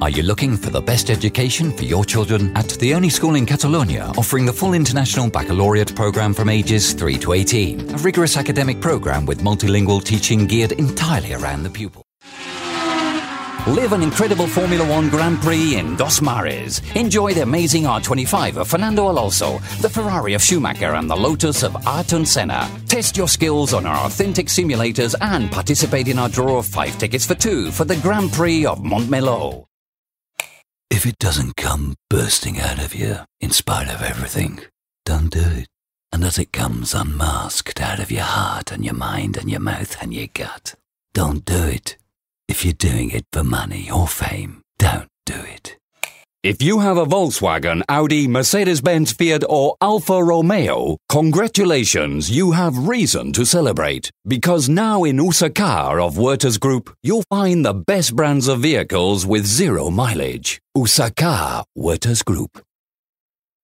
Are you looking for the best education for your children? At the only school in Catalonia offering the full international baccalaureate programme from ages 3 to 18. A rigorous academic programme with multilingual teaching geared entirely around the pupil. Live an incredible Formula One Grand Prix in Dos Mares. Enjoy the amazing R25 of Fernando Alonso, the Ferrari of Schumacher and the Lotus of Ayrton Senna. Test your skills on our authentic simulators and participate in our draw of 5 tickets for 2 for the Grand Prix of Montmeló. If it doesn't come bursting out of you, in spite of everything, don't do it. And as it comes unmasked out of your heart and your mind and your mouth and your gut, don't do it. If you're doing it for money or fame, don't do it. If you have a Volkswagen, Audi, Mercedes-Benz, Fiat or Alfa Romeo, congratulations, you have reason to celebrate. Because now in USA Car of Werters Group, you'll find the best brands of vehicles with zero mileage. USA Car, Werters Group.